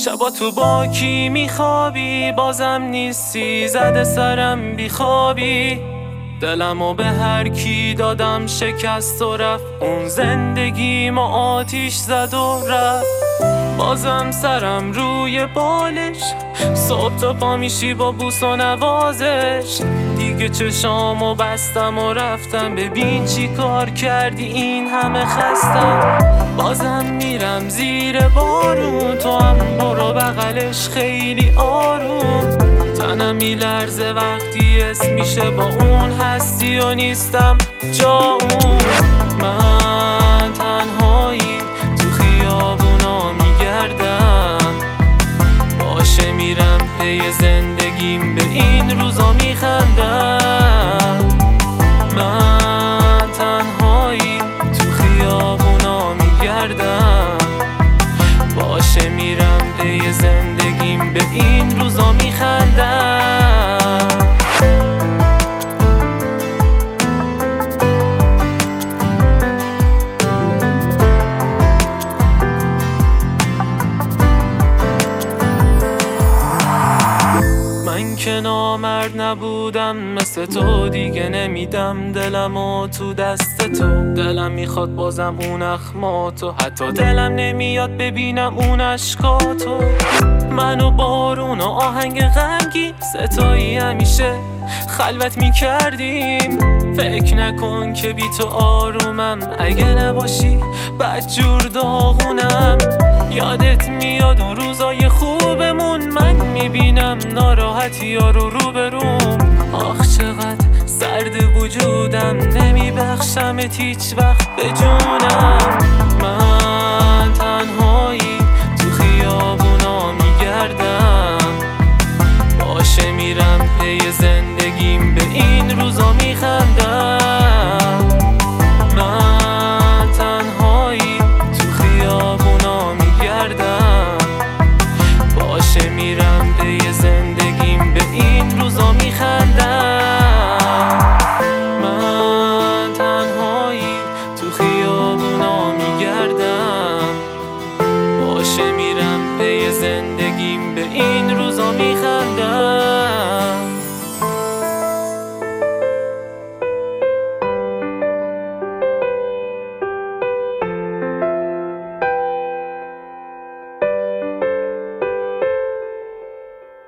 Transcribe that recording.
شبا تو با کی میخوابی، بازم نیستی، زده سرم بیخوابی. دلمو به هر کی دادم شکست و رفت، اون زندگیمو آتیش زد و رفت. بازم سرم روی بالش، صبح تا پا میشی با بوس و نوازش. دیگه چشامو بستم و رفتم، ببین چی کار کردی این همه خستم. بازم میرم زیر بارون، تو هم برو بغلش خیلی آروم. تنم میلرزه وقتی اسم میشه با اون هستی و نیستم جا اون. من تنهایی تو خیابونا میگردم، باشه میرم پی زندگیم، به این روزا میخندم. من تنهایی تو خیابونا میگردم، باشه میرم پی زندگیم، به این روزا میخندم. من که نامرد نبودم مثل تو، دیگه نمیدم دلمو تو دست تو. دلم میخواد بازم اون اخماتو، حتی دلم نمیاد ببینم اون اشکاتو. منو بارون و آهنگ غمگین ستایی همیشه خلوت میکردیم. فکر نکن که بی تو آرومم، اگه نباشی بدجور داغونم. یادت میاد اون روزای خوبمون، من میبینم ناراحتی ها رو بروم. آخ چقدر سرد وجودم، نمیبخشمت هیچ وقت به جونم. من